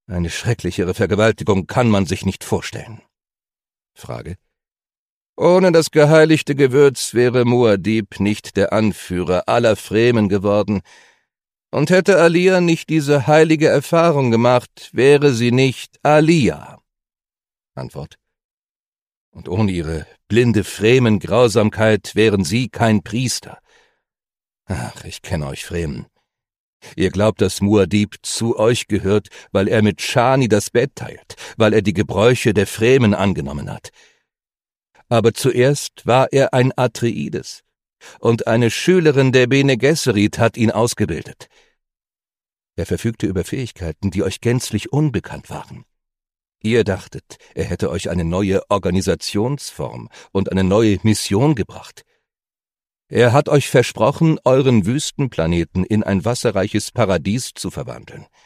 Eine schrecklichere Vergewaltigung kann man sich nicht vorstellen. Frage: Ohne das geheiligte Gewürz wäre Muad'Dib nicht der Anführer aller Fremen geworden, und hätte Alia nicht diese heilige Erfahrung gemacht, wäre sie nicht Alia. Antwort: Und ohne ihre blinde Fremen-Grausamkeit wären sie kein Priester. Ach, ich kenne euch Fremen. Ihr glaubt, dass Muad'Dib zu euch gehört, weil er mit Shani das Bett teilt, weil er die Gebräuche der Fremen angenommen hat. Aber zuerst war er ein Atreides, und eine Schülerin der Bene Gesserit hat ihn ausgebildet. Er verfügte über Fähigkeiten, die euch gänzlich unbekannt waren. Ihr dachtet, er hätte euch eine neue Organisationsform und eine neue Mission gebracht. Er hat euch versprochen, euren Wüstenplaneten in ein wasserreiches Paradies zu verwandeln.